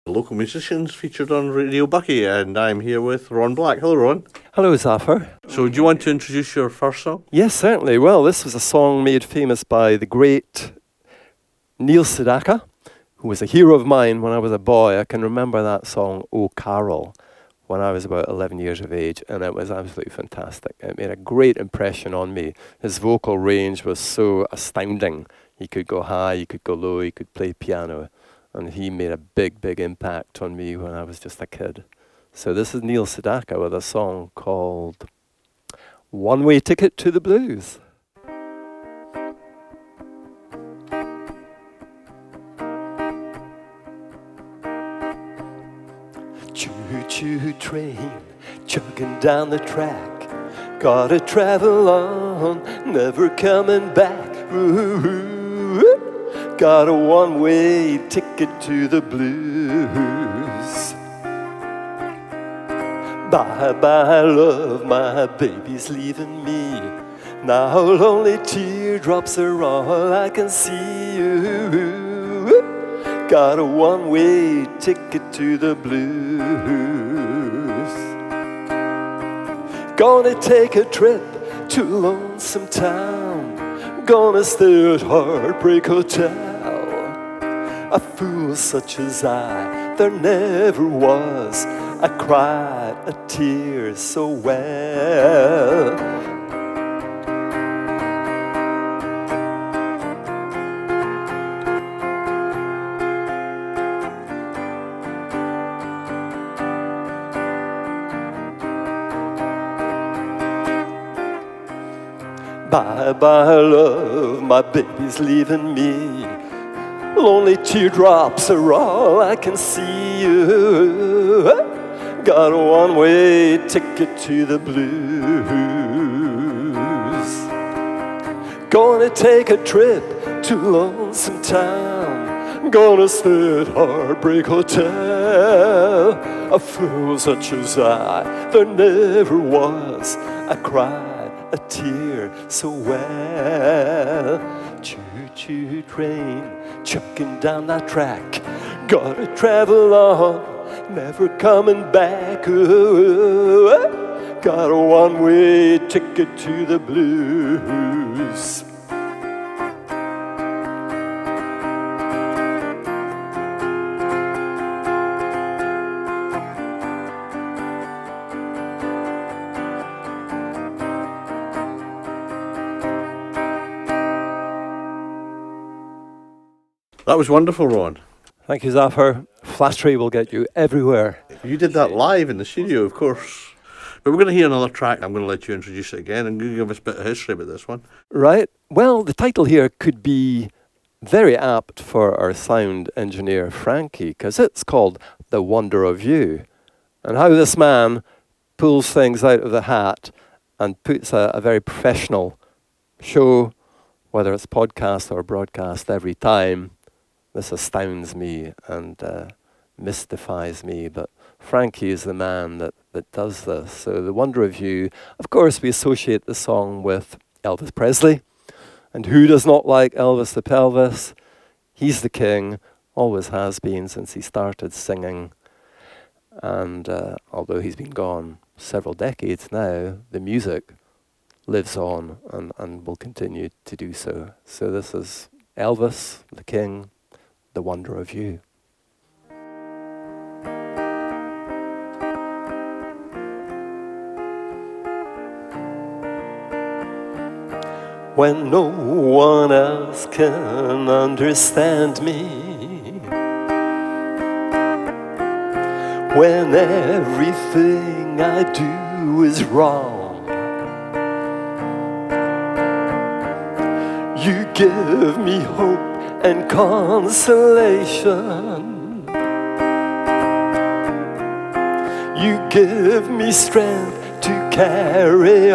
Local musicians featured on Radio Bucky, and I'm here with Ron Black. Hello, Ron. Hello, Zafar. So, do you want to introduce your first song? Yes, certainly. Well, this was a song made famous by the great Neil Sedaka, who was a hero of mine when I was a boy. I can remember that song, "Oh Carol," when I was about 11 years of age, and it was absolutely fantastic. It made a great impression on me. His vocal range was so astounding. He could go high, he could go low, he could play piano, and he made a big, big impact on me when I was just a kid. So this is Neil Sedaka with a song called "One Way Ticket to the Blues." Choo-choo train, chugging down the track. Gotta travel on, never coming back. Ooh, got a one-way ticket to the blues. Bye-bye, love, my baby's leaving me. Now lonely teardrops are all I can see. Ooh, got a one-way ticket to the blues. Gonna take a trip to Lonesome Town. Gonna stay at Heartbreak Hotel. A fool such as I, there never was. I cried a tear so well. Bye-bye, love, my baby's leaving me. Lonely teardrops are all I can see. Got a one-way ticket to the blues. Gonna take a trip to Lonesome Town. Gonna stay at Heartbreak Hotel. A fool such as I, there never was. I cried a tear so well. Choo-choo train, chucking down that track. Gotta travel on, never coming back. Ooh, got a one-way ticket to the blues. That was wonderful, Ron. Thank you, Zafar. Flattery will get you everywhere. You did that live in the studio, of course. But we're going to hear another track. I'm going to let you introduce it again and give us a bit of history about this one. Right. Well, the title here could be very apt for our sound engineer, Frankie, because it's called "The Wonder of You," and how this man pulls things out of the hat and puts a very professional show, whether it's podcast or broadcast, every time. This astounds me and mystifies me, but Frankie is the man that does this. So "The Wonder of You," of course, we associate the song with Elvis Presley. And who does not like Elvis the Pelvis? He's the king, always has been since he started singing. And although he's been gone several decades now, the music lives on and will continue to do so. So this is Elvis, the king, "The Wonder of You." When no one else can understand me, when everything I do is wrong, you give me hope and consolation. You give me strength to carry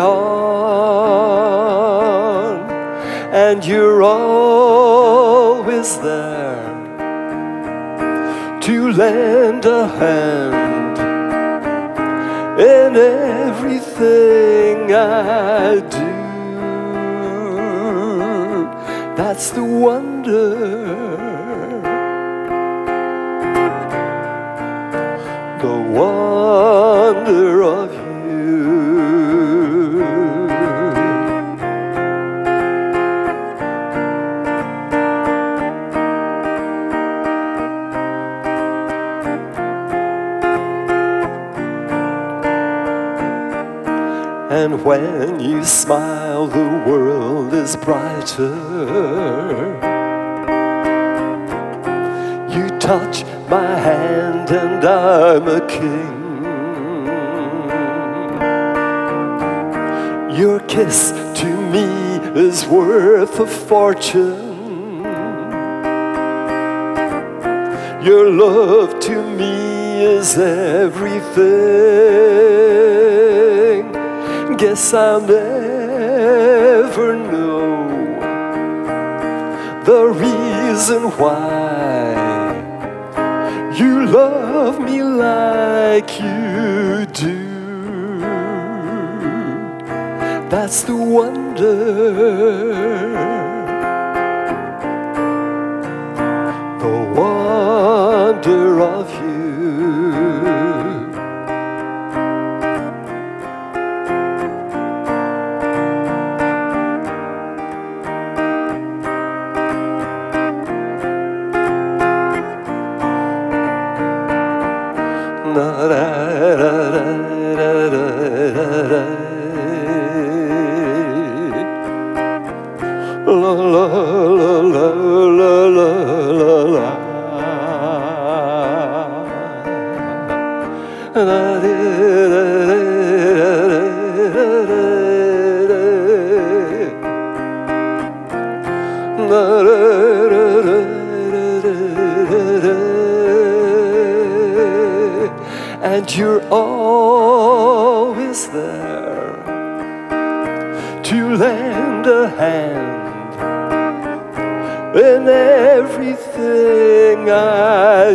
on, and you're always there to lend a hand in everything I do. That's the wonder the wonder of you. And when you smile, the world is brighter. You touch my hand and I'm a king. Your kiss to me is worth a fortune. Your love to me is everything. Guess I'll never know the reason why you love me like you do. That's the wonder, the wonder of you. La la la la la la la and you're always there to lend a hand in everything I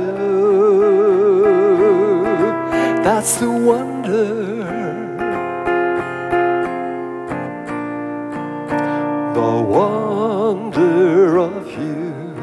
do. That's the wonder, the wonder of you.